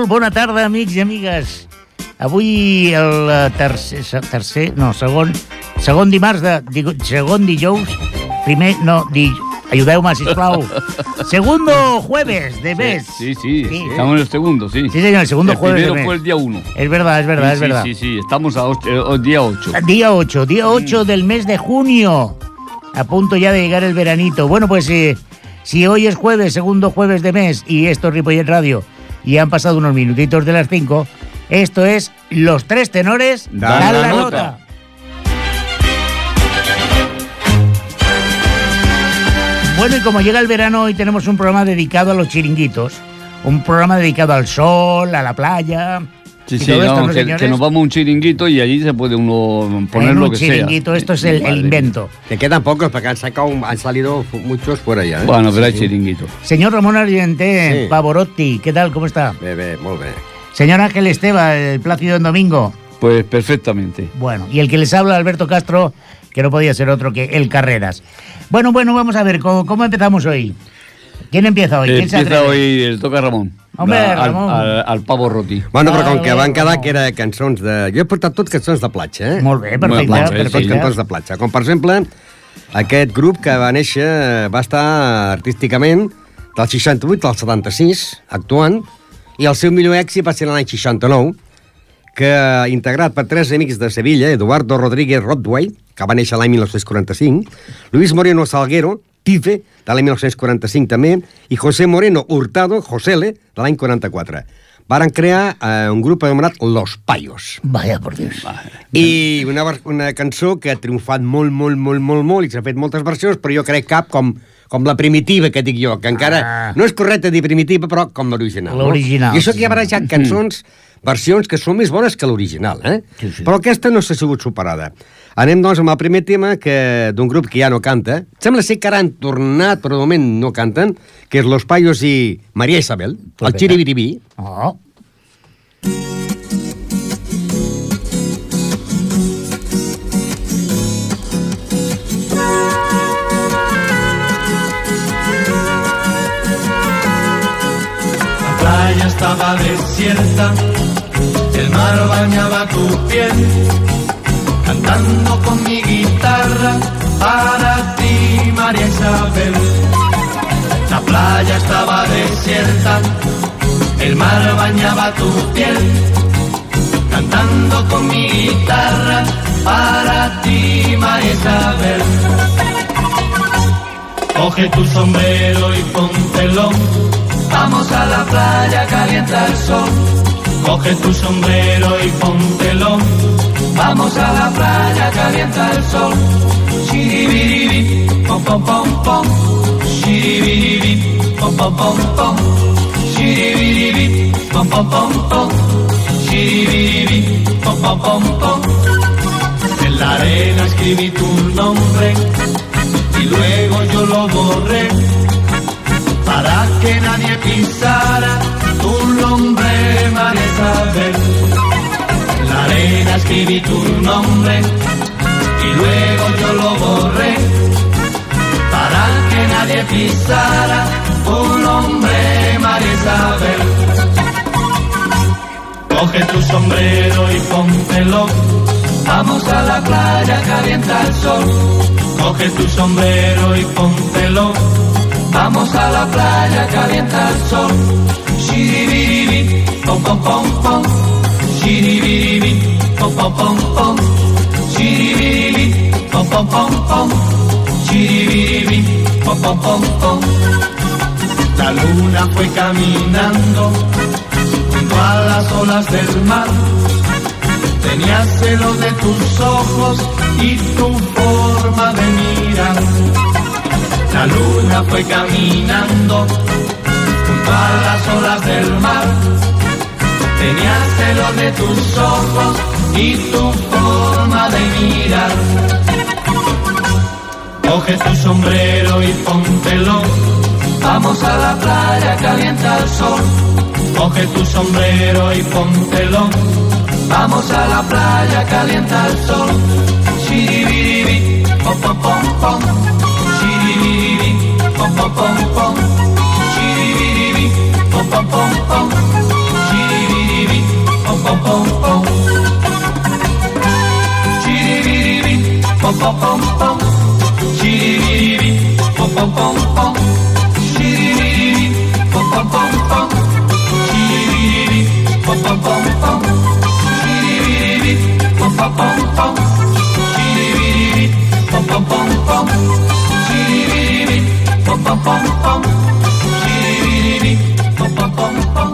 bona tarda, amics i amigues. Avui el segon dimarts segon dijous, ayudeu-me, sisplau. Segundo jueves de mes. Sí, estamos en el segundo, sí. Sí, señor, el segundo jueves de mes. El primero fue el día 1. Es verdad. Sí, estamos día 8. Día 8 del mes de junio. A punto ya de llegar el veranito. Bueno, pues si hoy es jueves, segundo jueves de mes, y esto es Ripollet Radio, y han pasado unos minutitos de las 5, esto es Los Tres Tenores Dan la Nota. Bueno, y como llega el verano, hoy tenemos un programa dedicado a los chiringuitos, un programa dedicado al sol, a la playa. Sí, que nos vamos a un chiringuito y allí se puede uno poner lo que sea. Un chiringuito, esto es el invento. Te quedan pocos porque han salido muchos fuera ya. Bueno, pero hay chiringuito. Señor Ramón Argenter, Pavorotti, ¿qué tal? ¿Cómo está? Muy bien. Señor Ángel Esteva, el Plácido en Domingo. Pues perfectamente. Bueno, y el que les habla, Alberto Castro, que no podía ser otro que el Carreras. Bueno, vamos a ver, ¿cómo empezamos hoy? ¿Quién empieza hoy? Empieza hoy, el toca Ramon. Hombre, Ramon. Al Pavorotti. Bueno, però com que van quedar que era cançons de... Jo he portat tot cançons de platja, eh? Molt bé, perfecte. Tot cançons de platja. Com, per exemple, aquest grup que va néixer, va estar artísticament del 68 al 76, actuant, i el seu millor èxit va ser l'any 69, que integrat per tres amics de Sevilla, Eduardo Rodríguez Rodway, que va néixer l'any 1945, Luis Moreno Salguero, Tife, de l'any 1945 també, i José Moreno Hurtado, Josele, de l'any 44. Varen crear un grup anomenat Los Payos. Vaya, por Dios. I una cançó que ha triomfat molt, i s'ha fet moltes versions, però jo crec cap com la primitiva que dic jo, que encara no és correcte dir primitiva, però com l'original. L'original. No? I això que hi ha barrejat cançons, versions que són més bones que l'original, eh? Sí. Però aquesta no s'ha sigut superada. Anem, doncs, amb el primer tema d'un grup que ja no canta. Sembla ser que ara han tornat, però de moment no canten, que és Los Payos i María Isabel, el Chiribiribí. Oh. La playa estaba desierta, el mar bañaba tu piel, cantando con mi guitarra para ti, María Isabel. La playa estaba desierta, el mar bañaba tu piel, cantando con mi guitarra para ti, María Isabel. Coge tu sombrero y póntelo, vamos a la playa, calienta el sol. Coge tu sombrero y póntelo, vamos a la playa, calienta el sol. Shiribiribi, pom pom pom pom. Shiribiribi, pom pom pom pom. Shiribiribi, pom pom pom pom. Shiribiribi, pom pom pom pom. En la arena escribí tu nombre y luego yo lo borré para que nadie pisara tu nombre, María Isabel. En la arena escribí tu nombre y luego yo lo borré para que nadie pisara tu nombre, María Isabel. Coge tu sombrero y póntelo, vamos a la playa, calienta el sol. Coge tu sombrero y póntelo, vamos a la playa, calienta el sol. Shiribiribi, pom pom pom pom. Shiribiribi, pom pom pom pom. Shiribiribi, pom pom pom pom. Shiribiribi, pom pom pom pom. La luna fue caminando junto a las olas del mar. Tenía celos de tus ojos y tu forma de mirar. La luna fue caminando junto a las olas del mar. Tenía celos de tus ojos y tu forma de mirar. Coge tu sombrero y póntelo, vamos a la playa, calienta el sol. Coge tu sombrero y póntelo, vamos a la playa, calienta el sol. Shiribiribi, pom pom pom pom. Shiribiribi, pom pom pom pom. Shiribiribi, pom pom pom pom. Shiribiribi, pom pom pom. Chiribiribi, pom pom pom pom. Chiribiribi, pom pom pom pom. Chiribiribi, pom pom pom pom. Chiribiribi, pom pom pom pom. Chiribiribi, pom pom pom pom. Chiribiribi, pom pom pom pom. Chiribiribi, pom pom pom pom. Chiribiribi, pom pom pom pom.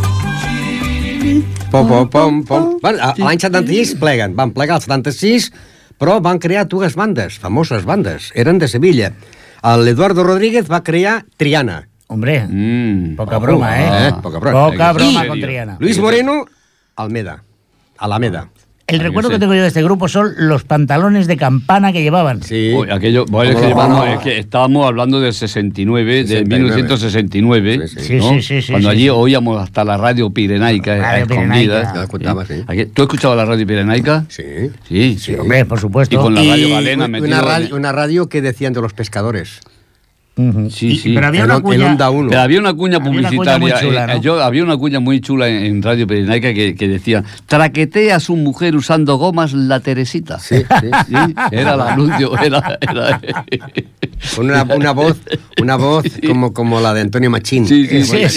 L'any 76 pleguen, van plegar el 76, però van crear dues bandes, famoses bandes, eren de Sevilla. L'Eduardo Rodríguez va crear Triana. Hombre, poca broma, Poca broma. Poca broma con Triana. Luis Moreno, Alameda. El recuerdo que tengo yo de este grupo son los pantalones de campana que llevaban. Sí. Uy, aquello, bueno, es que estábamos hablando del 69, de 1969, Sí, ¿no? sí. Cuando allí oíamos hasta la radio pirenaica Radio escondidas. Ya la escuchaba, sí. ¿Tú escuchabas la radio pirenaica? Sí. Sí. Sí, hombre, por supuesto. Y con la radio galena una radio que decían de los pescadores. Sí. Pero había una cuña... En Onda 1. Pero había una cuña publicitaria, muy chula, ¿no? había una cuña muy chula en Radio Pirenaica que decía: traquetea a su mujer usando gomas la Teresita. Sí. Sí, era el anuncio, era... Con una voz como la de Antonio Machín. Sí.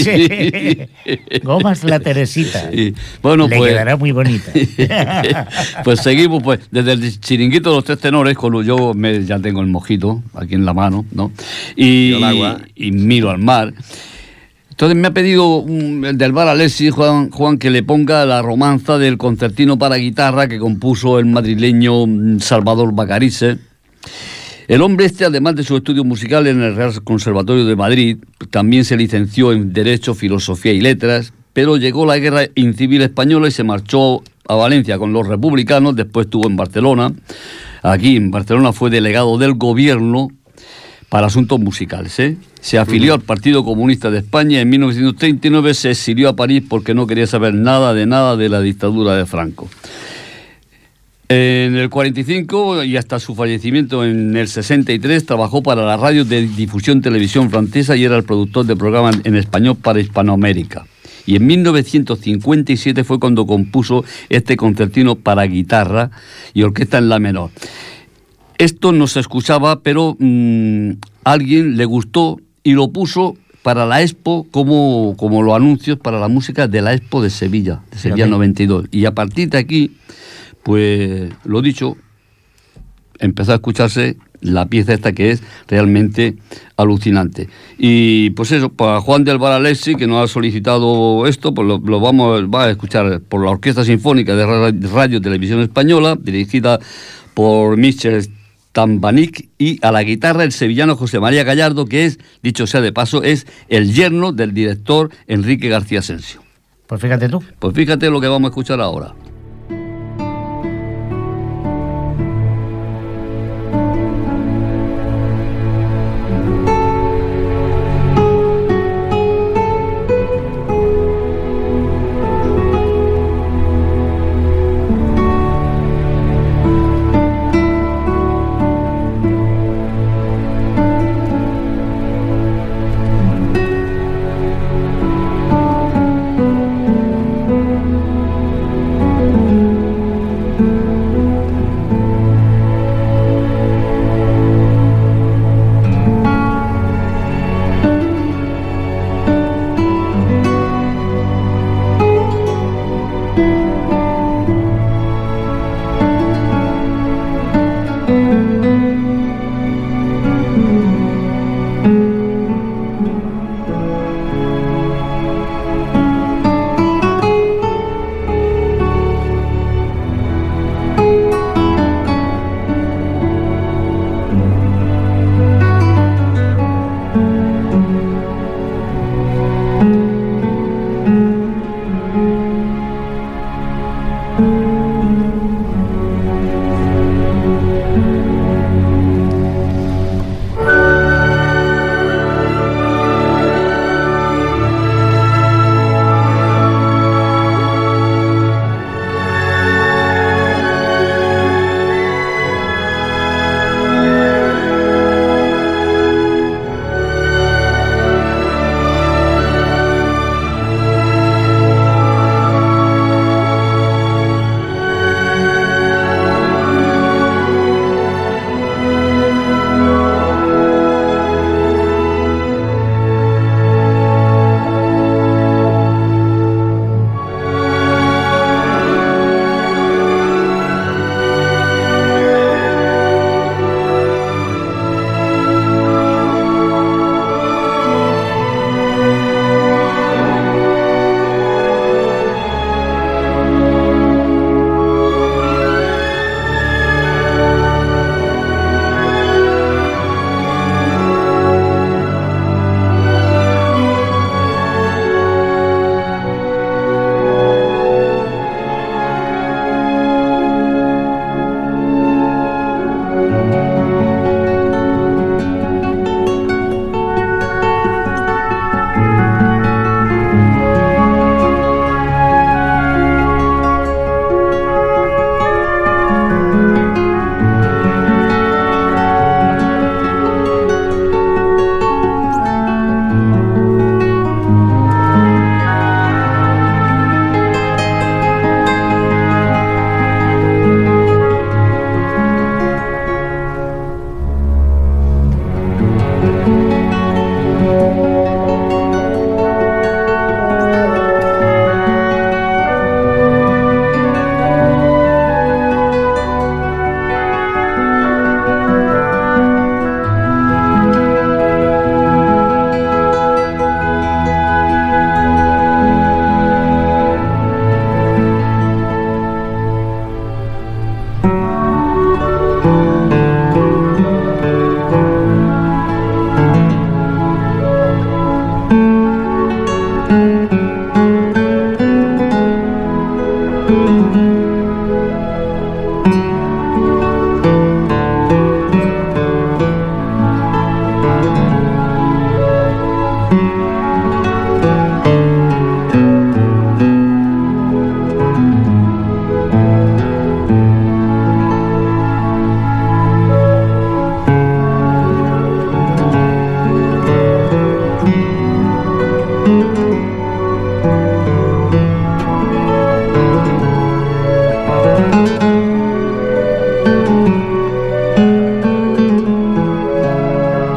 Gomas la Teresita. Sí. Bueno, Le pues... quedará muy bonita. Pues seguimos, pues, desde el chiringuito de los tres tenores, ya tengo el mojito aquí en la mano, ¿no? Y miro al mar. Entonces me ha pedido el del bar Alessi, Juan, que le ponga la romanza del concertino para guitarra que compuso el madrileño Salvador Bacarice. El hombre este, además de sus estudios musicales en el Real Conservatorio de Madrid, también se licenció en Derecho, Filosofía y Letras, pero llegó la Guerra Incivil Española y se marchó a Valencia con los republicanos, después estuvo en Barcelona. Aquí en Barcelona fue delegado del gobierno para asuntos musicales. Se afilió al Partido Comunista de España y en 1939 se exilió a París porque no quería saber nada de la dictadura de Franco. En el 45 y hasta su fallecimiento en el 63 trabajó para la radio de difusión televisión francesa y era el productor de programas en español para Hispanoamérica. Y en 1957 fue cuando compuso este concertino para guitarra y orquesta en la menor. Esto no se escuchaba, pero alguien le gustó y lo puso para la Expo como los anuncios para la música de la Expo de Sevilla 92. Y a partir de aquí, pues lo dicho, empezó a escucharse la pieza esta que es realmente alucinante. Y pues eso, para Juan del Bar Alessi, que nos ha solicitado esto, pues lo va a escuchar por la Orquesta Sinfónica de Radio Televisión Española, dirigida por Michel Tambanic, y a la guitarra el sevillano José María Gallardo, que es, dicho sea de paso, es el yerno del director Enrique García Asensio. Pues fíjate tú. Pues fíjate lo que vamos a escuchar ahora.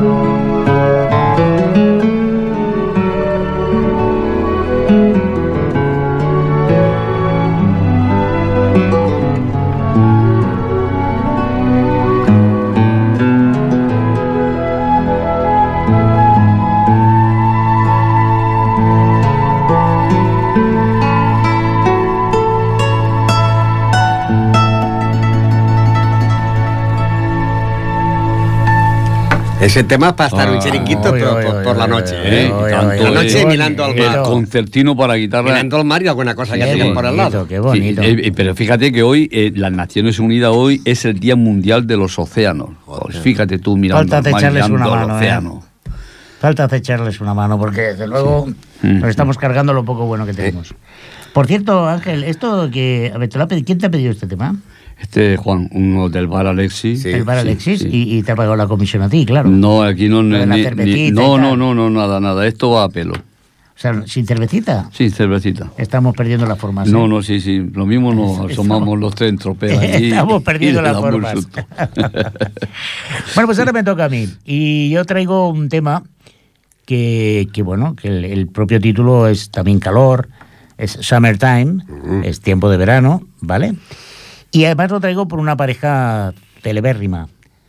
Ese tema es para estar un chiringuito por la noche, ¿eh? La noche mirando al mar. El concertino para guitarra. Mirando al mar y alguna cosa que tengan por al lado. Qué bonito. Sí, pero fíjate que hoy, las Naciones Unidas hoy es el Día Mundial de los Océanos. Pues fíjate tú mirando al mar, mirando al océano. Falta echarles una mano, porque desde luego nos estamos cargando lo poco bueno que tenemos. Por cierto, Ángel, esto que... A ver, ¿quién te ha pedido este tema? Juan, uno del bar Alexis. Sí, el bar Alexis, sí. Y te ha pagado la comisión a ti, claro. No, aquí no... No, nada. Esto va a pelo. O sea, ¿sin cervecita? Sin cervecita. Estamos perdiendo las formas. No, sí. Lo mismo nos asomamos los tres en tropea allí. Estamos perdiendo las formas. Bueno, pues ahora me toca a mí. Y yo traigo un tema que el propio título es también calor, es Summertime, es tiempo de verano, ¿vale? Y además lo traigo por una pareja celebérrima.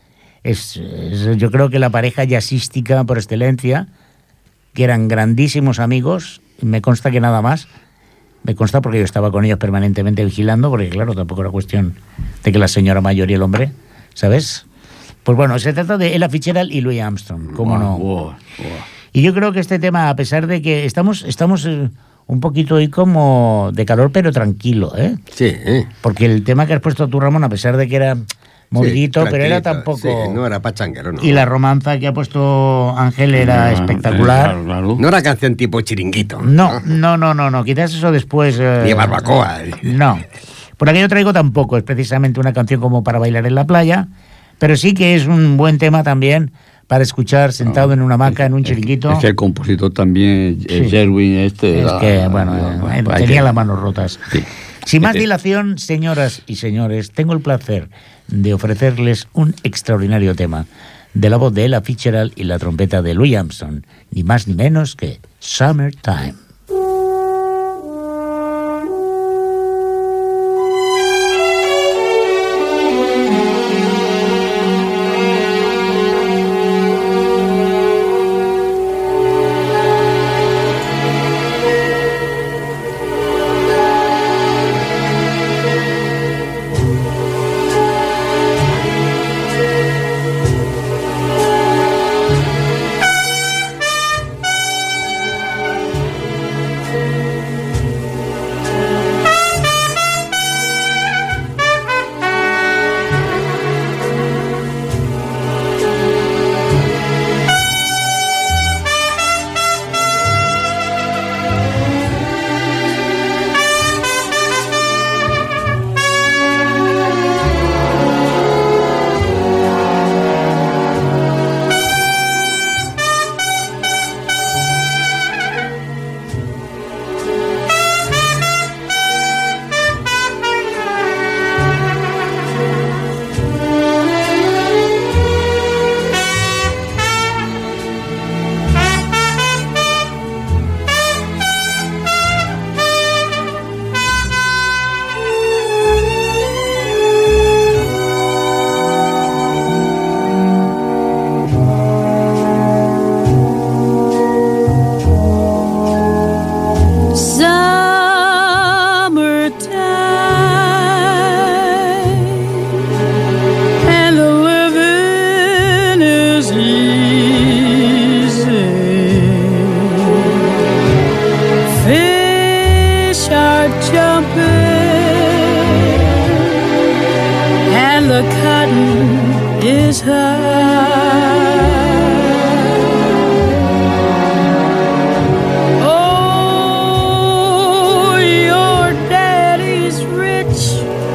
Yo creo que la pareja jazzística por excelencia, que eran grandísimos amigos, me consta que nada más. Me consta porque yo estaba con ellos permanentemente vigilando, porque claro, tampoco era cuestión de que la señora mayor y el hombre, ¿sabes? Pues bueno, se trata de Ella Fitzgerald y Louis Armstrong, ¿cómo no? Y yo creo que este tema, a pesar de que estamos un poquito hoy como de calor, pero tranquilo, ¿eh? Sí. Porque el tema que has puesto tú, Ramón, a pesar de que era movidito, pero era tampoco... Sí, no era pachanguero, no. Y la romanza que ha puesto Ángel era espectacular. Claro. No era canción tipo chiringuito. No. Quizás eso después... Ni barbacoa. No. Por aquí yo traigo tampoco. Es precisamente una canción como para bailar en la playa, pero sí que es un buen tema también para escuchar sentado en una hamaca, en un chiringuito. Es que el compositor también, Gerwin, Es que, tenía las manos rotas. Sí. Sin más dilación, señoras y señores, tengo el placer de ofrecerles un extraordinario tema de la voz de Ella Fitzgerald y la trompeta de Louis Armstrong, ni más ni menos que Summertime.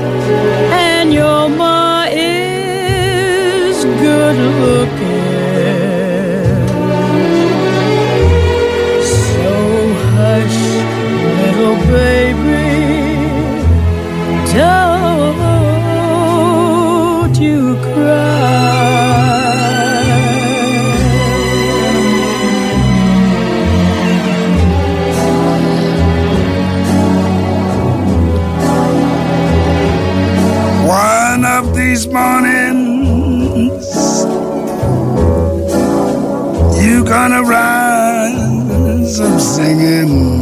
good looking. gonna rise up singing.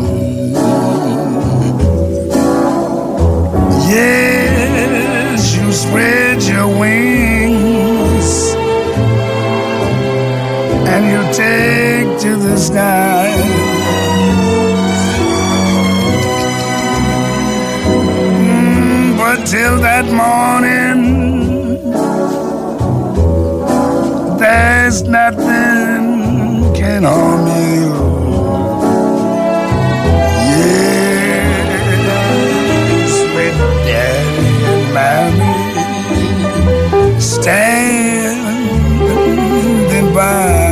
Yes, you spread your wings and you take to the sky. But till that morning, there's nothing can harm you. Yes, with Daddy and Mommy standing by.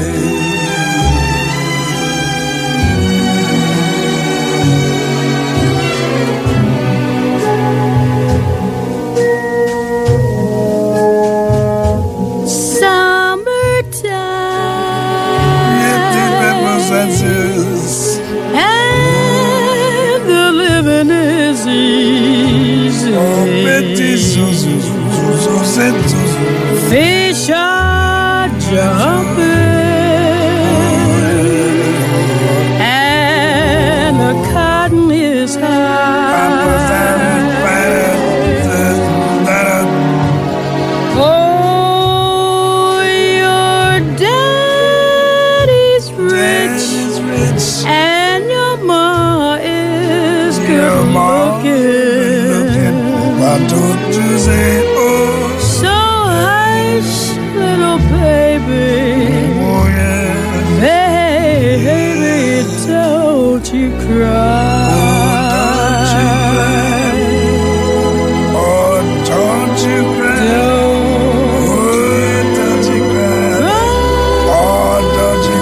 And the living is easy. Fish are jumping and the cotton is high. Oh, your daddy's rich. And your ma is good looking. Why don't you say, oh? So hush, little baby. Oh, yeah. Baby, don't you cry. Oh, don't you cry. Don't you cry. Oh, don't you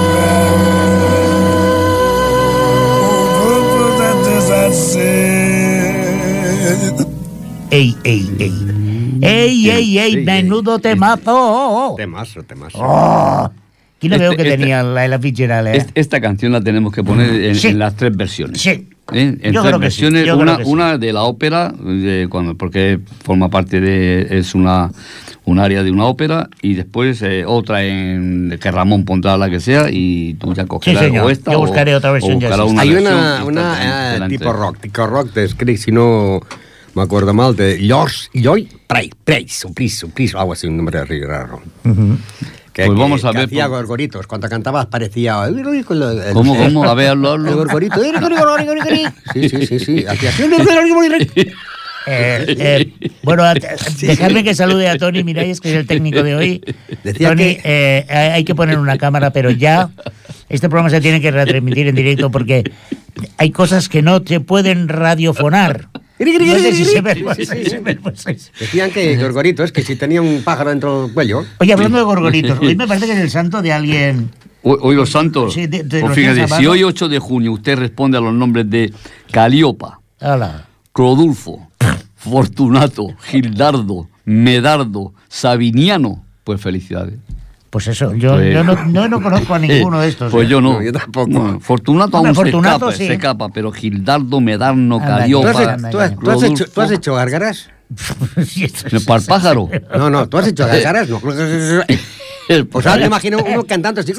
cry. ¡Ey, ey, ey! ¡Ey, ey, ey! ¡Menudo temazo! Temazo. Oh, aquí lo veo que tenía la fichera. Esta canción la tenemos que poner en las tres versiones. Sí. En Yo tres creo que sí, versiones, yo creo que sí. una de la ópera, porque forma parte es un área de una ópera, y después otra que Ramón pondrá la que sea, y tú ya cogerás Sí, señor. o esta. Yo buscaré otra versión ya. Hay versión una tipo rock, crec, si no me acuerdo mal, de Lloyd Price, o algo así, un nombre raro. Pues vamos a ver. Hacía gorgoritos. Cuando cantabas parecía. ¿Cómo? A ver, hablo. El gorgorito. Sí. Hacía. Bueno, dejadme que salude a Tony Miralles, que es el técnico de hoy. Decía Tony, que- hay que poner una cámara, pero ya este programa se tiene que retransmitir en directo porque hay cosas que no se pueden radiofonar. No sé si se ve. Decían que gorgoritos, que si tenía un pájaro dentro del cuello. Oye, hablando de gorgoritos, hoy me parece que es el santo de alguien. Hoy los santos. Sí, de Pues los fíjate, días a si mano. hoy 8 de junio usted responde a los nombres de Calíopa, Hala. Crodulfo, Fortunato, Gildardo, Medardo, Sabiniano, pues felicidades. Pues eso, yo no conozco a ninguno de estos. Pues yo no. No, yo tampoco. No, Fortunato Hombre, aún Fortunato se sí. escapa, pero Gildardo, Medarno, Anda, Calíopa, ¿Tú has hecho gárgaras? para el pájaro. No, ¿tú has hecho gárgaras? No. Pues ahora me imagino uno cantando así.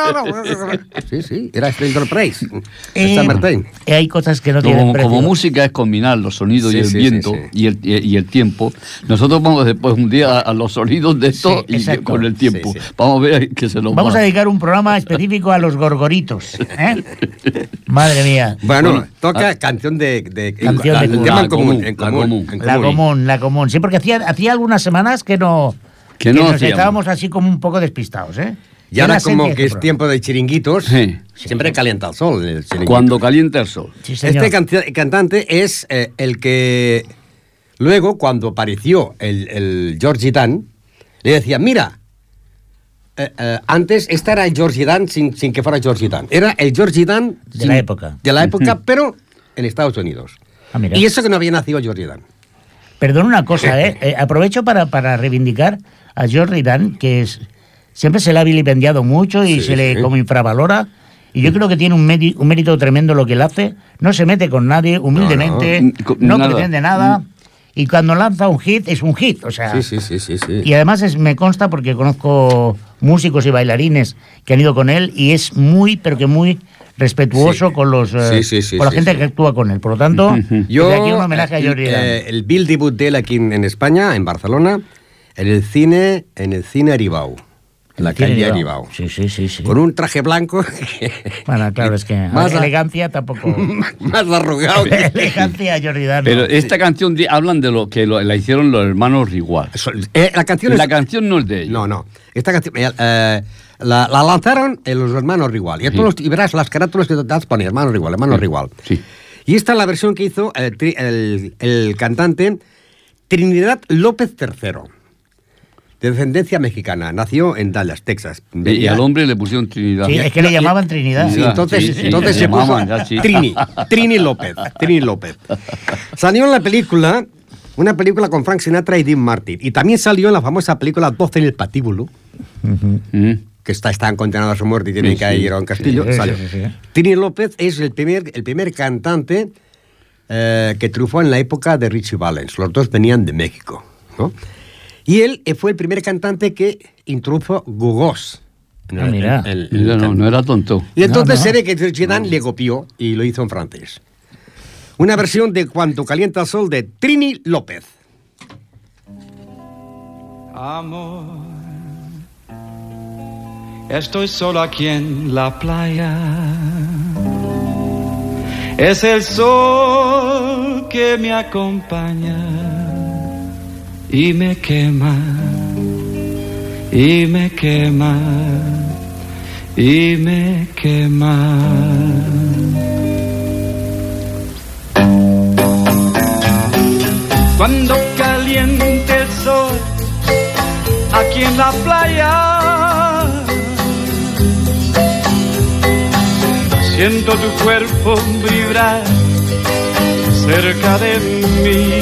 Sí, era Stranger Price. Summertime. Hay cosas que no tienen precio. Como música es combinar los sonidos Sí, y el sí, viento sí. Y el tiempo. Nosotros vamos después un día a los sonidos de esto Sí, y exacto. con el tiempo. Sí, sí. Vamos a ver que se nos Vamos va. a dedicar un programa específico a los gorgoritos. Madre mía. Bueno, toca canción de Canción de el cuna. tema en La común. común. La común. Sí, porque hacía algunas semanas que no Que no nos hacíamos. estábamos así como un poco despistados, ¿eh? Y ahora Era como serie que es programa. tiempo de chiringuitos, Sí. siempre calienta el sol el chiringuito. Cuando calienta el sol. Sí, señor. Este cantante es el que luego, cuando apareció el George Dan, le decía, mira, antes este era el George Dan sin que fuera George Dan. Era el George Dan De la época. De la época, pero en Estados Unidos. Ah, mira. Y eso que no había nacido George Dan. Perdón una cosa, aprovecho para reivindicar a George Ridan, que siempre se le ha vilipendiado mucho y Sí, se le sí. como infravalora. Y yo creo que tiene un mérito tremendo lo que él hace. No se mete con nadie, humildemente, No, no nada. pretende nada. y cuando lanza un hit, es un hit, o sea... Sí. Y además me consta porque conozco músicos y bailarines que han ido con él y es muy, pero que muy respetuoso con los con la gente que actúa con él. Por lo tanto, desde aquí un homenaje a Jordi Dan. El Bill debut de él aquí en España, en Barcelona, en el cine Aribau. En la calle Aribau. Sí. Con un traje blanco. Bueno, claro, es que más elegancia tampoco. Más arrugado. Elegancia Jordi Dan. Pero esta canción hablan de lo que la hicieron los hermanos Rigual. La canción no es de ellos. No. Esta canción la lanzaron los hermanos Rigual. Y verás las carátulas que te ponen, hermanos Rigual. Sí. Y esta es la versión que hizo el cantante Trinidad López III. De descendencia mexicana, nació en Dallas, Texas. Y al hombre le pusieron Trinidad. Sí, es que le llamaban Trinidad. Sí, entonces se puso Trini López. Salió en la película, una película con Frank Sinatra y Dean Martin. Y también salió en la famosa película 12 en el patíbulo, que están condenados a su muerte y tienen que ir a un castillo. Sí. Trini López es el primer cantante que triunfó en la época de Richie Valens. Los dos venían de México, ¿no? Y él fue el primer cantante que introdujo gogós. Mira. No era tonto. Y entonces se ve que Jordi Dan le copió y lo hizo en francés. Una versión de Cuando calienta el sol de Trini López. Amor, estoy solo aquí en la playa. Es el sol que me acompaña y me quema, y me quema, y me quema. Cuando caliente el sol aquí en la playa, siento tu cuerpo vibrar cerca de mí.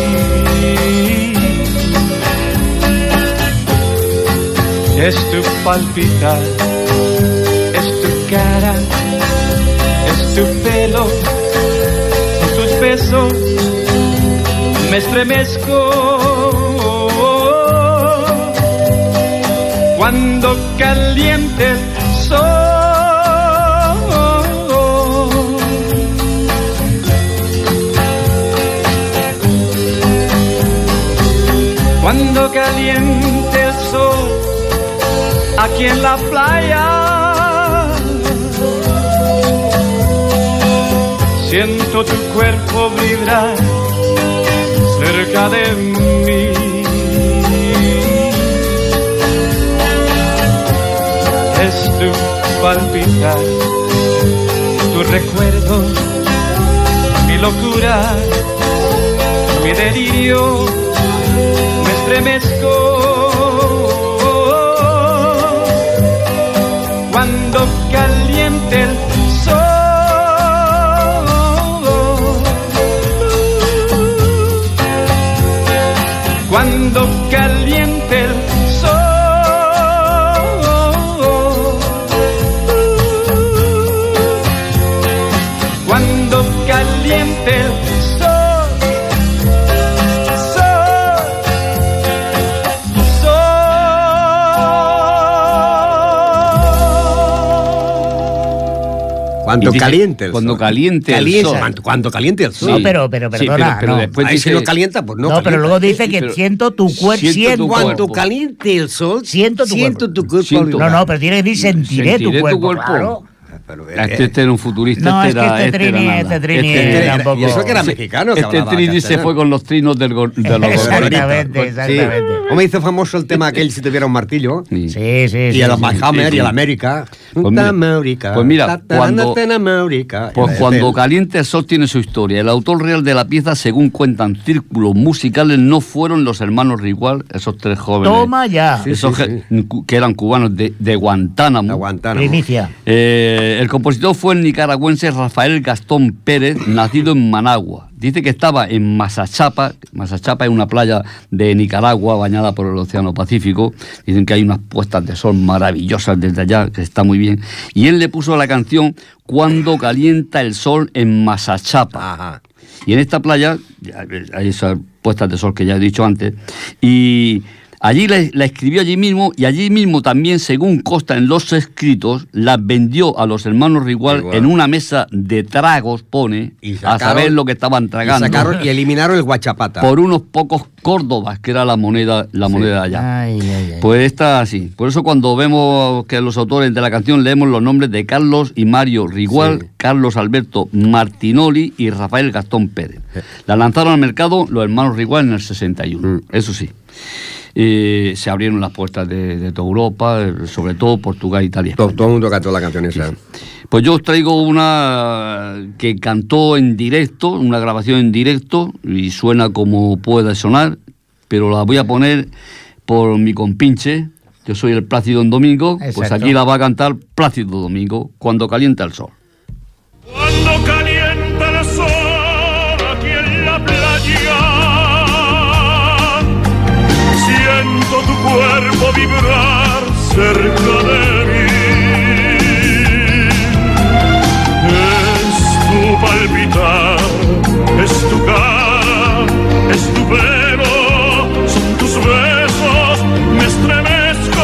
Es tu palpitar, es tu cara, es tu pelo, con tus besos me estremezco. Cuando caliente el sol, cuando caliente el sol aquí en la playa, siento tu cuerpo vibrar cerca de mí. Es tu palpitar, tu recuerdo, mi locura, mi delirio, me estremezco. Cuando caliente el sol, cuando caliente el sol, cuando caliente el sol, Cuando caliente el sol. Cuando caliente el sol. Cuando caliente el sol. No, pero perdona. pero no. después Ahí dice, si no calienta, pues no. No, pero luego dice que pero- siento tu cuerpo. siento tu Cuando cuerpo. caliente el sol, Siento tu cuerpo. tu cuerpo. Siento. No, pero tiene que decir sentiré tu cuerpo. Claro. Pero, Este era un futurista. No, este es que era, este Trini, era este nada. Trini Este- tampoco. y eso que era mexicano. Que Este hablaba Trini se castellano. fue con los trinos de los Exactamente, Sí. exactamente. Hombre, hizo famoso el tema aquel Si tuviera un martillo. Sí. Sí. Y el Hammer y el América. Pues mira, cuando caliente el sol tiene su historia. El autor real de la pieza, según cuentan círculos musicales, no fueron los hermanos Rigual, esos tres jóvenes. Toma ya. Esos que eran cubanos de Guantánamo. Primicia. El compositor fue el nicaragüense Rafael Gastón Pérez, nacido en Managua. Dice que estaba en Masachapa. Masachapa es una playa de Nicaragua bañada por el Océano Pacífico. Dicen que hay unas puestas de sol maravillosas desde allá, que está muy bien. Y él le puso la canción Cuando calienta el sol en Masachapa. Ajá. Y en esta playa, hay esas puestas de sol que ya he dicho antes, y allí la escribió allí mismo, y allí mismo también, según consta en los escritos, las vendió a los hermanos Rigual en una mesa de tragos, pone, a saber lo que estaban tragando. Y eliminaron el guachapata. Por unos pocos córdobas, que era la moneda de allá. Ay. Pues está así. Por eso cuando vemos que los autores de la canción leemos los nombres de Carlos y Mario Rigual, Carlos Alberto Martinoli y Rafael Gastón Pérez. La lanzaron al mercado los hermanos Rigual en el 61, eso sí. Se abrieron las puertas de toda Europa, sobre todo Portugal, Italia. Todo el mundo cantó la canción esa. Pues yo os traigo una que cantó en directo, una grabación en directo, y suena como pueda sonar, pero la voy a poner por mi compinche. Yo soy el Plácido Domingo. Exacto. Pues aquí la va a cantar Plácido Domingo, Cuando calienta el sol. Cuando calienta el sol aquí en la playa, siento tu cuerpo vibrar cerca de mí. Es tu palpitar, es tu cara, es tu pelo, son tus besos, me estremezco.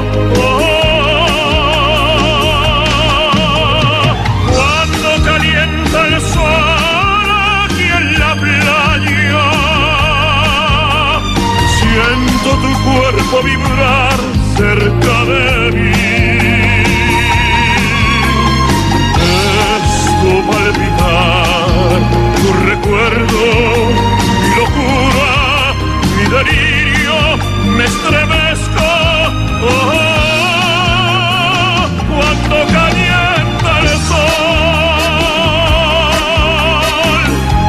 Cuando calienta el sol aquí en la playa, siento tu cuerpo vibrar cerca de mí. Es tu palpitar, tu recuerdo, mi locura, mi delirio, me estremezco. Cuando calienta el sol,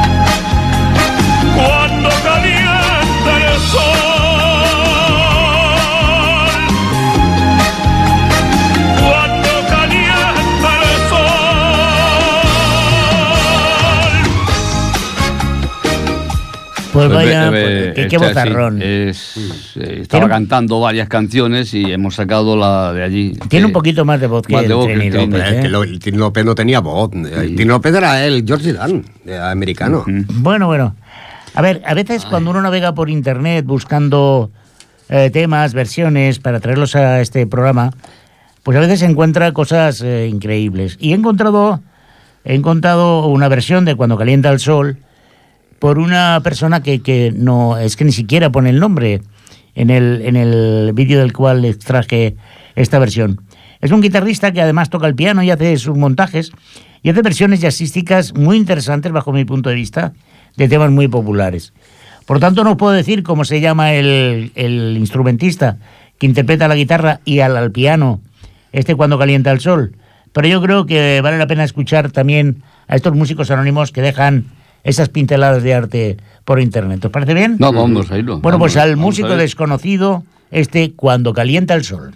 cuando calienta el sol, cuando calienta el sol. Pues vaya, qué bozarrón. Estaba cantando varias canciones y hemos sacado la de allí. Tiene un poquito más de voz que más de voz Trini que Trini. López, ¿eh? El Trini López no tenía voz. Trini López era el George Dan, americano. Bueno. A ver, a veces cuando uno navega por internet buscando temas, versiones, para traerlos a este programa, pues a veces encuentra cosas increíbles. Y he encontrado una versión de Cuando calienta el sol por una persona que no, es que ni siquiera pone el nombre en el vídeo del cual extraje esta versión. Es un guitarrista que además toca el piano y hace sus montajes y hace versiones jazzísticas muy interesantes bajo mi punto de vista, de temas muy populares. Por lo tanto, no puedo decir cómo se llama el instrumentista que interpreta la guitarra y al piano Cuando calienta el sol, pero yo creo que vale la pena escuchar también a estos músicos anónimos que dejan esas pinceladas de arte por internet. ¿Os parece bien? No, vamos a irlo. Bueno, vamos, pues al músico desconocido, Cuando calienta el sol.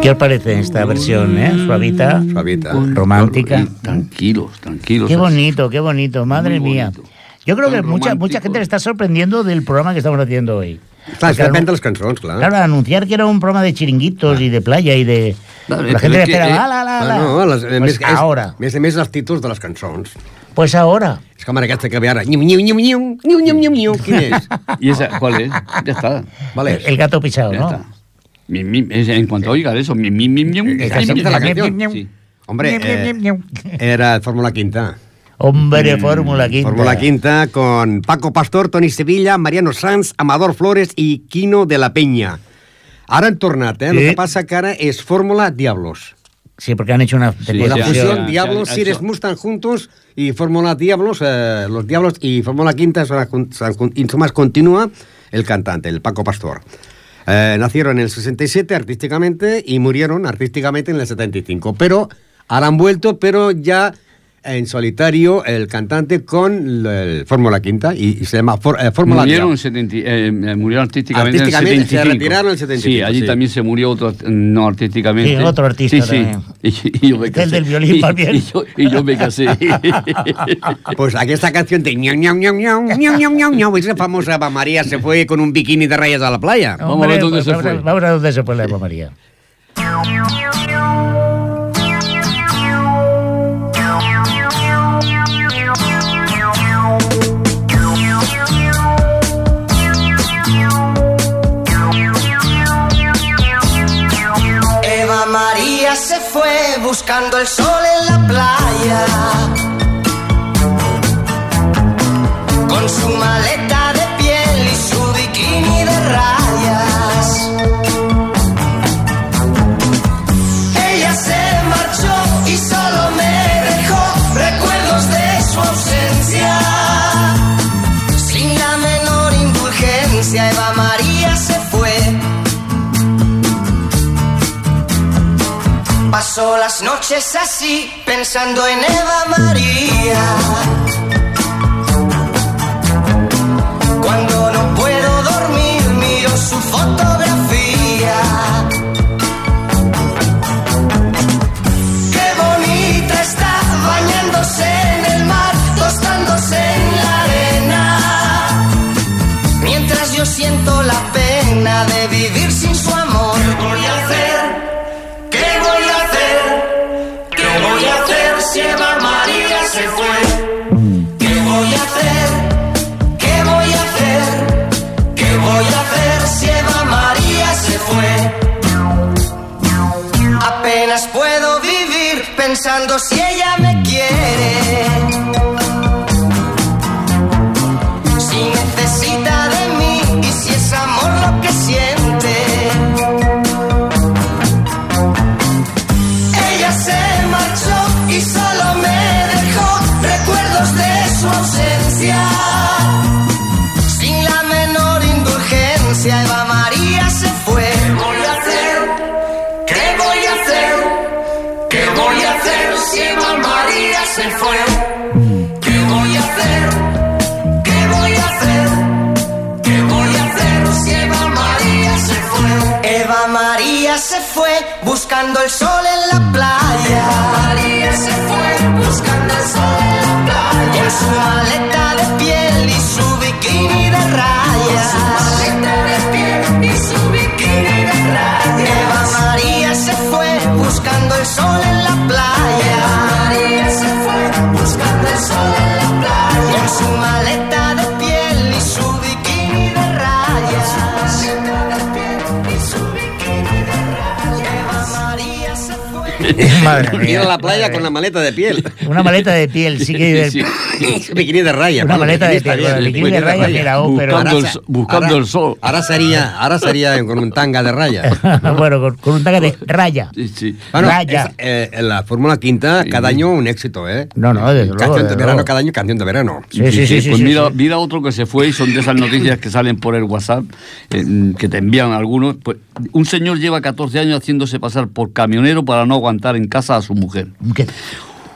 ¿Qué os parece esta versión, Suavita, romántica. Tranquilos. Qué bonito, madre mía. Yo creo que mucha gente le está sorprendiendo del programa que estamos haciendo hoy. Clar, es que depèn dels cançons, clar. Claro, anunciar que era un programa de chiringuitos y de playa y de... La gente le espera, ahora. Més els títols de les cançons. Pues ahora. És com aquesta que ve ara. Ñiu. ¿Quién es? ¿Y esa cuál es? Ya está. Vale. El gato pisado, Ya ¿no? está. En cuanto oiga eso, Sí. Hombre, era Fórmula Quinta. Hombre, Fórmula Quinta. Fórmula Quinta con Paco Pastor, Toni Sevilla, Mariano Sanz, Amador Flores i Quino de la Peña. Ara han tornat, Sí. Lo que pasa que ara és Fórmula Diablos. Sí, porque han hecho una... La fusión sí, Diablos, sí, Sires Mustang juntos y Fórmula Diablos, los Diablos y Fórmula Quinta y más continúa el cantante, el Paco Pastor. Nacieron en el 67 artísticamente y murieron artísticamente en el 75. Pero ahora han vuelto, pero ya en solitario el cantante con el Fórmula Quinta y se llama Fórmula Murieron, Diablos. murieron artísticamente en el 75. Se retiraron en el 75. Sí, allí también se murió otro, no artísticamente. Sí, otro artista también. Y yo me casé. El del violín, más bien. Y yo me casé. Pues aquí esta canción de ñau, ñau, ñau, ñau, ñau, ñau, ñau, ñau, esa famosa Eva María se fue con un bikini de rayas a la playa. Vamos a ver dónde se fue. Vamos a ver dónde se fue la Eva María. Eva María se fue buscando el sol en la playa, con su maleta de piel y su bikini de rayas. Ella se marchó y solo me dejó recuerdos de su ausencia. Sin la menor indulgencia, Eva María se fue. Pasó las noches así, pensando en Eva María. Cuando no puedo dormir, miro su fotografía. Qué bonita está, bañándose en el mar, tostándose en la arena. Mientras yo siento la pena de vivir sin su amor. ¿Qué voy a hacer? ¿Qué voy a hacer? ¿Qué voy a hacer si Eva María se fue? ¿Qué voy a hacer? ¿Qué voy a hacer? ¿Qué voy a hacer si Eva María se fue? Apenas puedo vivir pensando si ella me quiere. Si necesita de mí y si es amor lo que siente. Ella se marchó y solo me dejó recuerdos de su ausencia. Sin la menor indulgencia, Eva María se fue. ¿Qué voy a hacer? ¿Qué voy a hacer? ¿Qué voy a hacer si Eva María se fue? ¿Qué voy a hacer? ¿Qué voy a hacer? ¿Qué voy a hacer si Eva María se fue? Eva María se fue buscando el sol en la playa. Eva María se fue buscando el sol en la playa. Con su maleta de piel y su bikini de rayas. Con su maleta de piel y su bikini de rayas. Eva María se fue buscando el sol en la playa. Eva María se fue buscando el sol en la playa. Con su maleta de piel y su bikini de rayas. Con su maleta de piel y su bikini de rayas. Eva María se fue. Madre mía. Ir a la playa con la maleta de piel. Una maleta de piel, sí que... Sí. Bikini de raya. Una maleta de está piel, bien, el bikini de raya, mira, pero... Buscando el sol. Ahora sería con un tanga de raya. Bueno, con un tanga de raya. Sí, sí. Bueno, Raya. en la Fórmula Quinta, cada año un éxito, ¿eh? No, desde luego. Canción de desde verano, luego. cada año canción de verano. Sí. Pues mira otro que se fue y son de esas noticias que salen por el WhatsApp, que te envían algunos. Pues, un señor lleva 14 años haciéndose pasar por camionero para no aguantar en casa a su mujer. ¿Qué?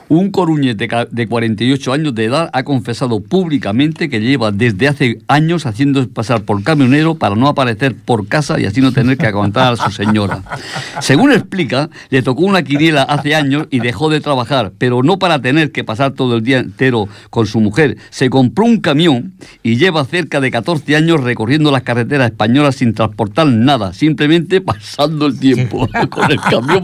Un coruñete de 48 años de edad ha confesado públicamente que lleva desde hace años haciendo pasar por camionero para no aparecer por casa y así no tener que aguantar a su señora. Según explica, le tocó una quiniela hace años y dejó de trabajar, pero no para tener que pasar todo el día entero con su mujer. Se compró un camión y lleva cerca de 14 años recorriendo las carreteras españolas sin transportar nada, simplemente pasando el tiempo con el camión.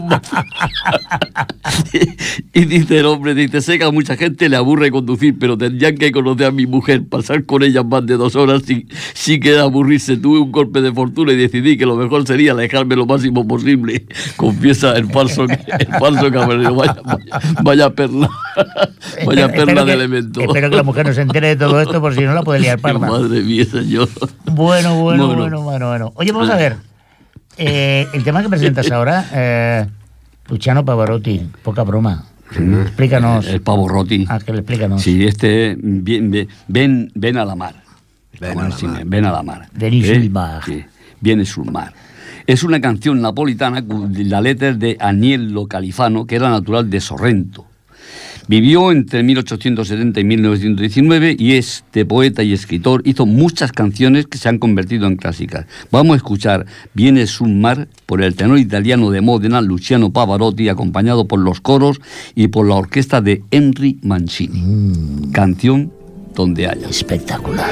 Y dice el hombre, sé que a mucha gente le aburre conducir, pero tendrían que conocer a mi mujer, pasar con ella más de 2 horas si queda aburrirse. Tuve un golpe de fortuna y decidí que lo mejor sería alejarme lo máximo posible, confiesa el falso camionero. Vaya perla, vaya perla de elemento. Espero que la mujer no se entere de todo esto, por si no la puede liar parda. Madre mía, señor. Bueno. Oye, vamos a ver. El tema que presentas ahora, Luciano Pavarotti, poca broma. Explícanos. El Pavarotti. Explícanos. Sí, ven a la mar. Ven a la mar. Venís sul mar. Sí, viene sul mar. Es una canción napolitana con la letra de Agnello Califano, que era natural de Sorrento. Vivió entre 1870 y 1919 y este poeta y escritor hizo muchas canciones que se han convertido en clásicas. Vamos a escuchar Viene sul mar por el tenor italiano de Módena, Luciano Pavarotti, acompañado por los coros y por la orquesta de Henry Mancini. Canción donde haya. Espectacular.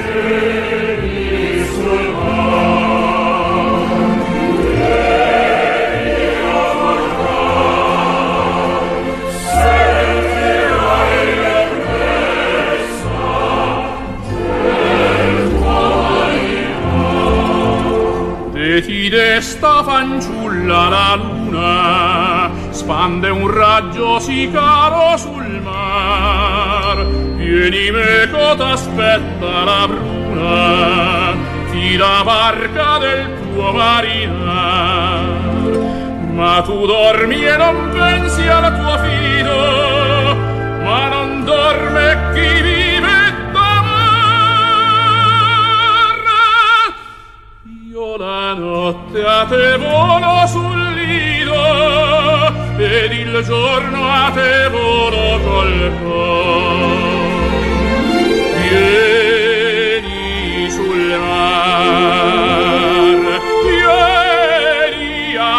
Ti desta fanciulla la luna, spande un raggio sì caro sul mar. Vieni meco, t'aspetta la bruna, ti la barca del tuo marinar. Ma tu dormi e non pensi al tuo fido, ma non dorme chi vive la notte a te volo sul lido ed il giorno a te volo col cor. Vieni sul mar, vieni a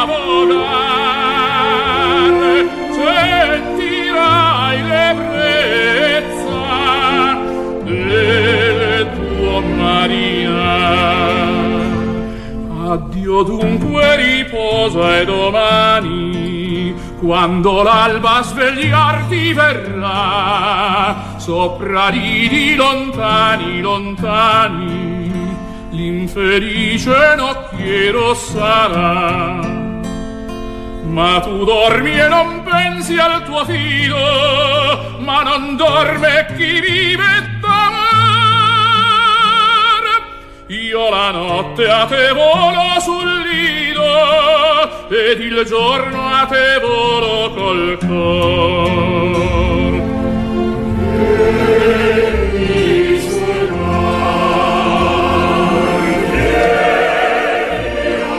volar, sentirai l'ebbrezza del tuo marinar. Addio dunque, riposa e domani, quando l'alba svegliarti verrà, sopra lidi lontani, lontani, l'infelice nocchiero sarà. Ma tu dormi e non pensi al tuo fido, ma non dorme chi vive d'amore. Io la notte a te volo sul lido ed il giorno a te volo col cor. Vieni sul mar, vieni a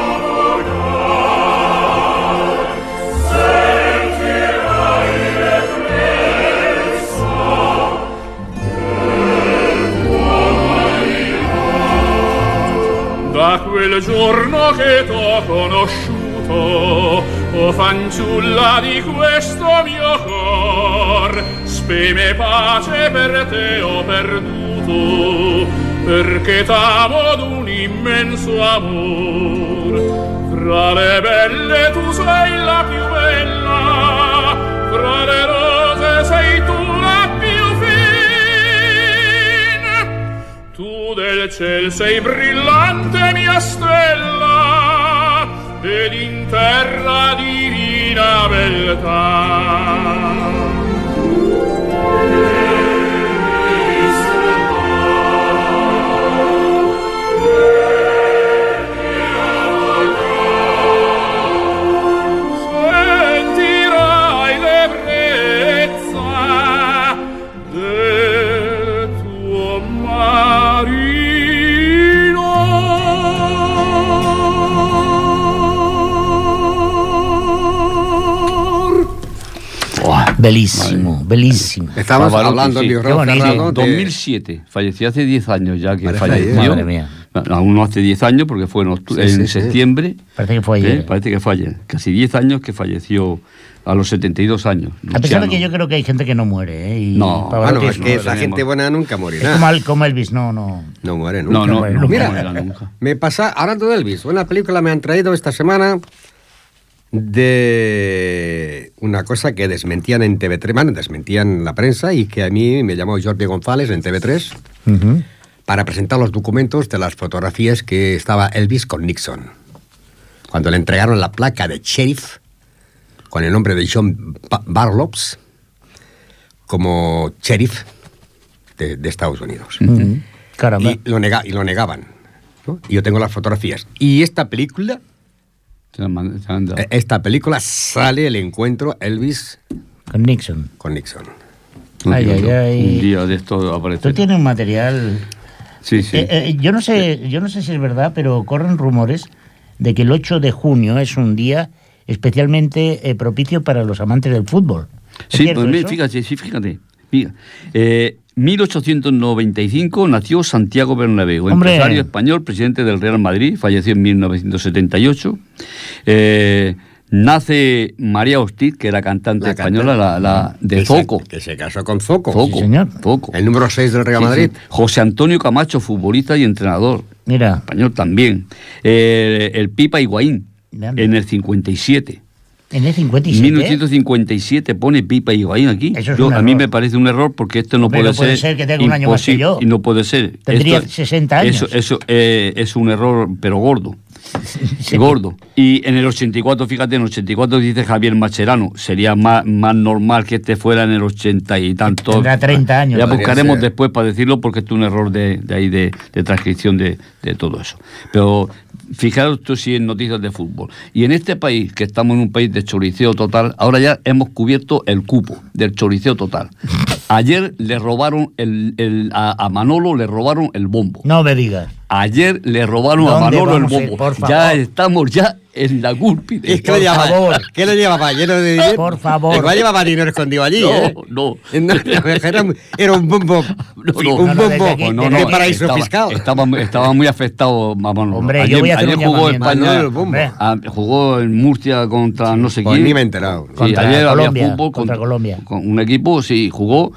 volar, sentirai l'ebbrezza del tuo marinar. Da quel giorno che t'ho conosciuto, o fanciulla di questo mio cor, speme pace per te ho perduto, perché t'amo d'un immenso amor. Fra le belle tu sei la più bella, fra le rose sei tu la più fine. Tu del ciel sei brillante mia stella, ed in terra divina beltà. Sentirai l'ebbrezza del tuo marito. Bellissimo, bellísimo. Estamos Pavarotti, hablando sí. en Qué micrófono bonito. cerrado de... 2007, falleció hace 10 años ya que Parece falleció. ayer. Madre mía. Aún no hace 10 años porque fue en septiembre. Parece que fue ayer. Parece que fue ayer. Casi 10 años que falleció a los 72 años. A pesar de Luciano. que yo creo que hay gente que no muere, ¿eh? Y No, Pavarotti Bueno, es que no, esa gente buena nunca es morirá. como Elvis, no. No muere nunca. No, bueno, no, Mira, no, nunca. me pasa, hablando de Elvis, una película me han traído esta semana de una cosa que desmentían en TV3, bueno, desmentían la prensa y que a mí me llamó Jordi González en TV3 Ujú. para presentar los documentos de las fotografías que estaba Elvis con Nixon. Cuando le entregaron la placa de sheriff con el nombre de John Barlows como sheriff de Estados Unidos. Ujú. Caramba. Y lo negaban, ¿no? Y yo tengo las fotografías. Y esta película sale el encuentro Elvis Con Nixon. con Nixon. Ay, ay, ay. Un día de esto aparece. Tú tienes un material. Sí, sí. Yo no sé si es verdad, pero corren rumores de que el 8 de junio es un día especialmente propicio para los amantes del fútbol. ¿Es Sí, cierto pues eso? fíjate. Mira, 1895 nació Santiago Bernabéu, Hombre. empresario español, presidente del Real Madrid, falleció en 1978. Nace María Hostiz, que era cantante La española, la de Zoco. Que se casó con Zoco. Zoco, Sí, señor. Zoco. El número 6 del Real Sí, Madrid. sí. José Antonio Camacho, futbolista y entrenador, Mira, español también. El Pipa Higuaín, Anda. en el 57. en el 57. 1957 pone Pipa Higuaín aquí. Eso es un A mí error. me parece un error porque esto no Hombre, puede no puede ser. ser que tenga un año más que yo. Y no puede ser. Tendría Esto- 60 años. Eso es un error, pero gordo. Sí. Gordo. Y en el 84, fíjate, en el 84 dice Javier Macherano. Sería más normal que este fuera en el 80 y tanto. Tendrá 30 años. Ya Podría buscaremos ser. después para decirlo porque esto es un error de ahí de transcripción de todo eso. Pero fijaros tú si en noticias de fútbol. Y en este país, que estamos en un país de choriceo total, ahora ya hemos cubierto el cupo del choriceo total. Ayer le robaron a Manolo le robaron el bombo. No me digas. Ayer le robaron a ¿Dónde Manolo el vamos a ir? bombo. Por favor. Ya estamos en la cúspide. Es que Por favor. ¿Qué le llevaba? ¿Lleno de dinero? Por favor. Igual llevaba dinero escondido allí, ¿eh? No. Era un bombo. No, un no, bombo desde aquí- no, desde de aquí- paraíso fiscal. Estaba muy afectado Manolo. Hombre, yo voy a hacer ayer un jugó llamamiento. España. Manolo el bombo. Hombre. Jugó en Murcia contra no sé Pues quién. ni me he enterado. Sí, Contra ayer Colombia, había fútbol contra Colombia. Con un equipo, sí, jugó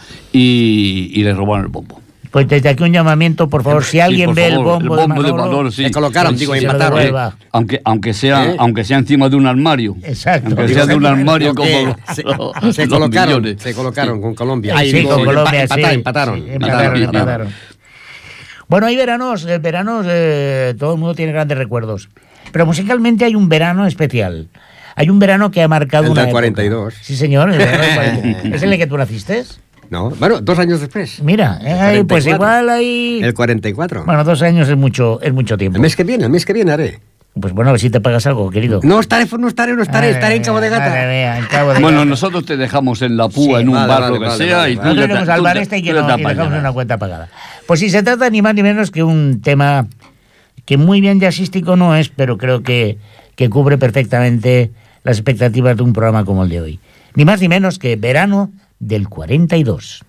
y le robaron el bombo. Pues desde aquí un llamamiento, por favor, si Sí, alguien por ve el favor, bombo, de Manolo, sí. Le colocaron, digo, se lo empataron. devuelva. Aunque sea encima de un armario. Exacto. Aunque Digo, sea de un gente- armario Lo que como se los colocaron, millones. se colocaron con Colombia. Sí, Ay, digo, con Colombia, sí. empataron. Sí, empataron. Empataron. Bueno, hay veranos, todo el mundo tiene grandes recuerdos. Pero musicalmente hay un verano especial. Hay un verano que ha marcado El una del época. 42. Sí, señor, el verano del 42. ¿Es en el que tú naciste? No, bueno, 2 años después. Mira, pues 44. igual ahí... El 44. Bueno, 2 años es mucho tiempo. El mes que viene haré. Pues bueno, a ver si te pagas algo, querido. No estaré en Cabo de Gata. Madre mía, en Cabo de Bueno, Gata. nosotros te dejamos en la púa Sí. en un Vale, bar, vale, lo que vale, sea, vale, y tú vale. Nosotros ya iremos te- al tú bar ya- este y tú que ya nos te y dejamos apañarás. una cuenta pagada. Pues si se trata ni más ni menos que un tema que muy bien jazzístico no es, pero creo que cubre perfectamente las expectativas de un programa como el de hoy. Ni más ni menos que verano del 42.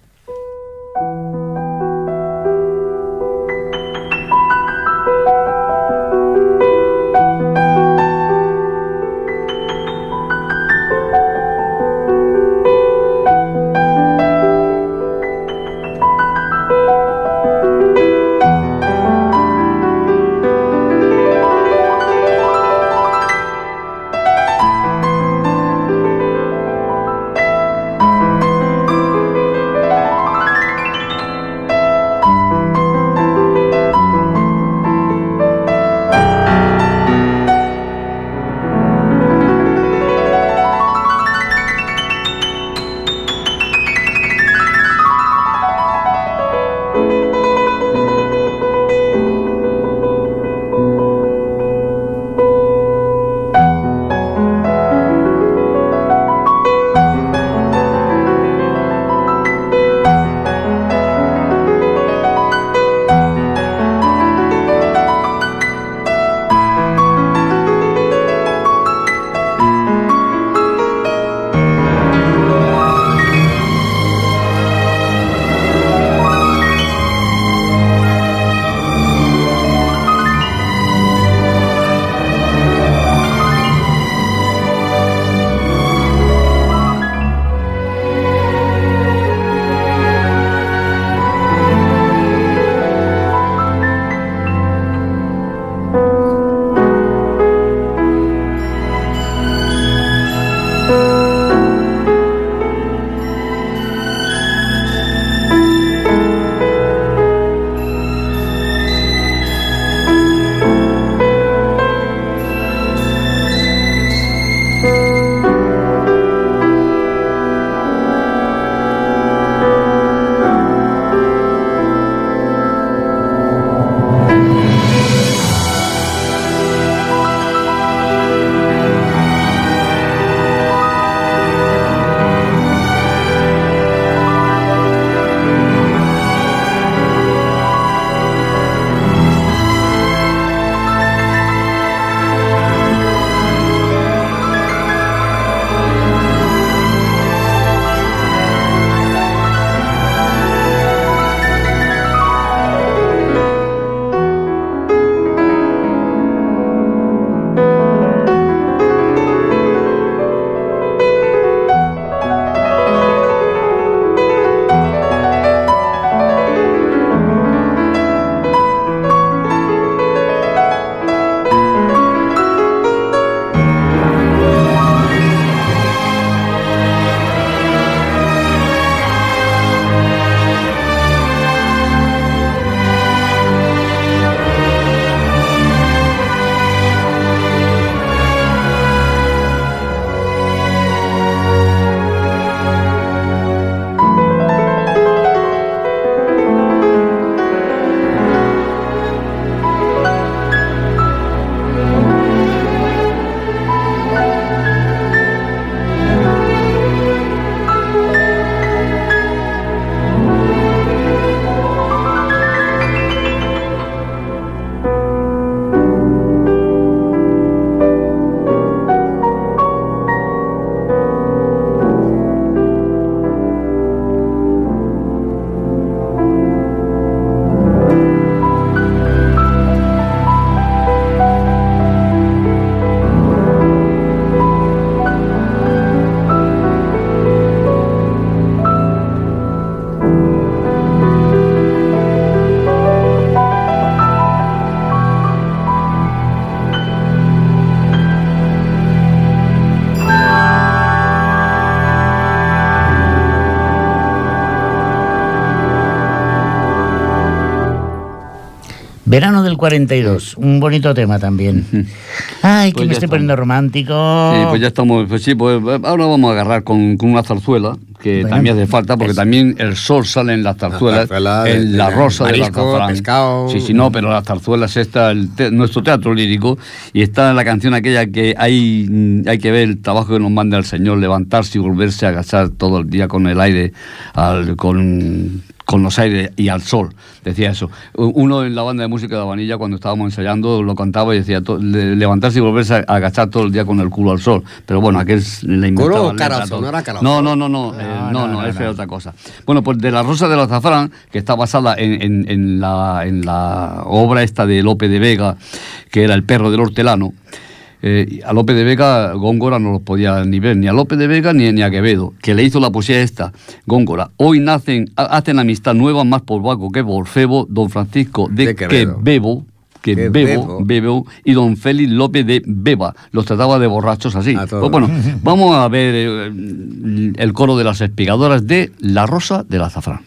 Verano del 42, un bonito tema también. Ay, Pues que me ya estoy estamos. poniendo romántico. Sí, pues ya estamos. Pues sí, pues ahora vamos a agarrar con una zarzuela, que Bueno, también hace falta, porque es- también el sol sale en las zarzuelas, zarzuela en de la rosa marisco, de la azafrán. pescado. Sí, no, pero las zarzuelas está nuestro teatro lírico, y está la canción aquella que hay que ver el trabajo que nos manda el Señor, levantarse y volverse a agachar todo el día con el aire, con los aires y al sol, decía eso. Uno en la banda de música de Habanilla, cuando estábamos ensayando, lo cantaba y decía levantarse y volverse a agachar todo el día con el culo al sol. Pero bueno, aquel le inventaba ¿Coro o la cara letra al sol? todo. ¿No era cara al No, sol? no, esa es otra cosa. Bueno, pues de La Rosa del Azafrán, que está basada en la obra esta de Lope de Vega, que era El perro del hortelano. A Lope de Vega, Góngora no los podía ni ver, ni a Lope de Vega ni a Quevedo, que le hizo la poesía esta, Góngora. Hoy hacen amistad nueva más por Baco que por Febo, don Francisco de Quevedo. Bebo y don Félix López de Beba. Los trataba de borrachos así. A todos. Pues bueno, vamos a ver el coro de las espigadoras de La Rosa del Azafrán.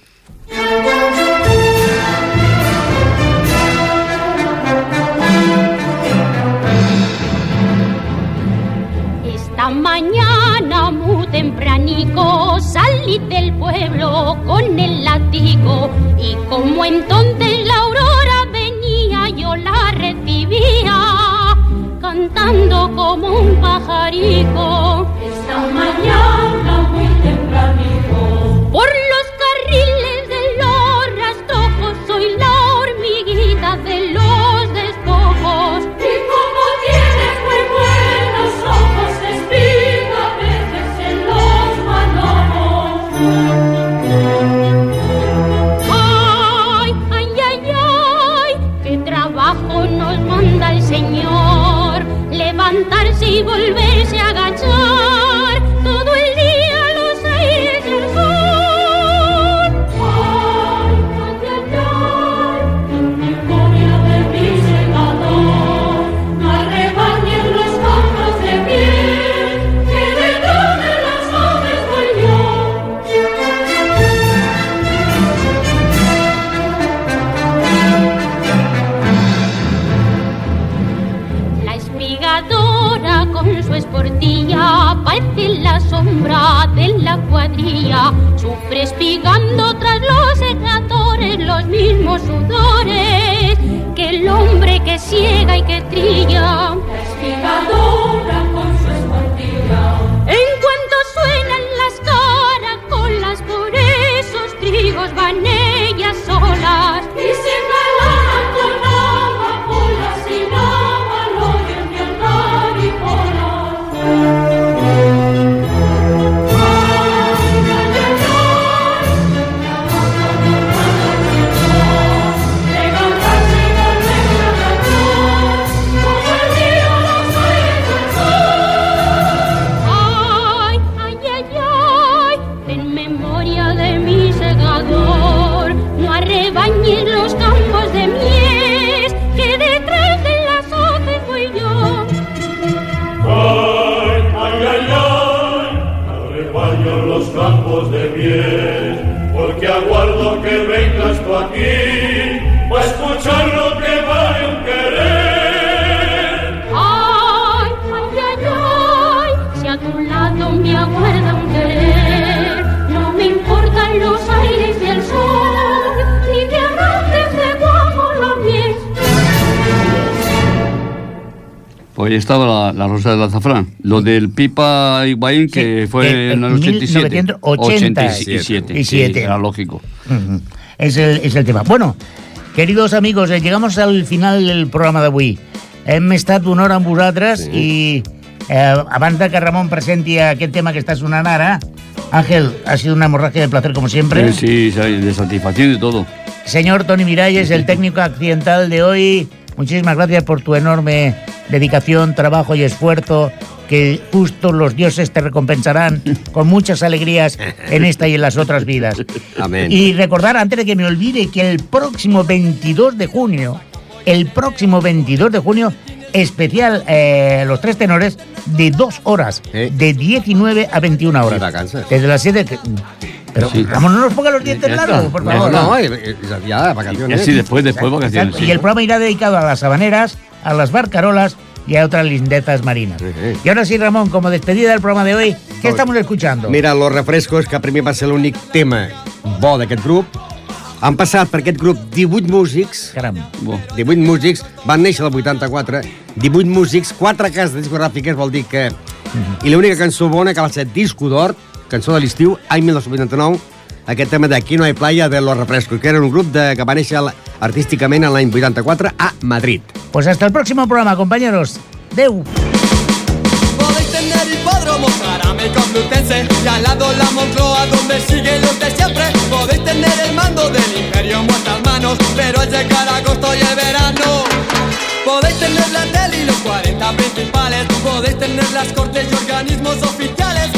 Esta mañana muy tempranico salí del pueblo con el látigo y como entonces la aurora venía yo la recibía cantando como un pajarico. Esta mañana muy tempranito por los carriles de los rastrojos soy la hormiguita de los despojos. Y como tienes muy buenos ojos, espiga a veces en los manojos. Ay, ay, ay, ay, qué trabajo nos manda el Señor, levantarse y volverse a agachar todo el día los aires del sol. Ay, ay, ay, ay, en memoria de mi segador, no arrebañen los campos de piel, que detrás de las aves voy yo. La espigadora con su esportilla parece la sombra de la cuadrilla, sufre espigando tras los secadores los mismos sudores que el hombre que ciega y que trilla. La espigadora con su esportilla, en cuanto suenan las caracolas, por esos trigos van ellas solas y se engalanan con amapolas y lavaloyos de andar y ay, ay, ay, ay, en memoria de mi segador, no arrebañes los campos de mies, que detrás de las hoces voy yo. Ay, ay, ay, ay, arrebaño los campos de miel, porque aguardo que vengas tú aquí, para escuchar lo que vaya a querer. Ay, ay, ay, ay, si a tu lado me aguarda un querer, no me importan los aires y el sol, ni diamantes de guapo la miel. Pues ahí estaba la Rosa del Azafrán. Lo del Pipa Higuaín, que Sí, fue en el 87. 1987. Sí, era lógico. Ujú. És el tema. Bueno, queridos amigos, llegamos al final del programa d'avui. Hem estat una hora amb vosaltres i abans de que Ramon presenti aquest tema que està sonant ara, Ángel, ha sido una hemorragia de placer como siempre. Sí, de satisfacción y todo. Señor Tony Miralles, el técnico accidental de hoy, muchísimas gracias por tu enorme dedicación, trabajo y esfuerzo, que justo los dioses te recompensarán con muchas alegrías en esta y en las otras vidas. Amén. Y recordar, antes de que me olvide, que el próximo 22 de junio, especial Los Tres Tenores, de 2 horas, de 19 a 21 horas. Y vacances. Desde las 7... Pero Sí. Ramón, no nos ponga los dientes Ya largos, está. por Ya favor. está. No, ya, vacaciones. Sí, después vacaciones. Exacto. Sí. Y el programa irá dedicado a las habaneras, a las barcarolas y a otras lindezas marinas. Sí. Y ahora sí, Ramón, como despedida del programa de hoy, ¿qué estamos escuchando? Mira, los refrescos, que primer va ser l'únic tema bo d'aquest grup, han passat per aquest grup 18 músics, Caram. Bo. 18 músics, van néixer el 84, 18 músics, 4 cases discogràfiques, vol dir que... I l'única cançó bona que va ser disco d'or, cançó de l'estiu, any 1989, aquest tema de Aquí no hay playa de los refrescos, que era un grup que va néixer artísticament l'any 84 a Madrid. Pues hasta el próximo programa, compañeros. Deu. Podéis tener hipódromo, Jarama y Complutense, y al lado la Moncloa donde siguen los de siempre. Podéis tener el mando del imperio en vuestras manos, pero al llegar agosto y el verano. Podéis tener la tele y los 40 principales, podéis tener las cortes y organismos oficiales,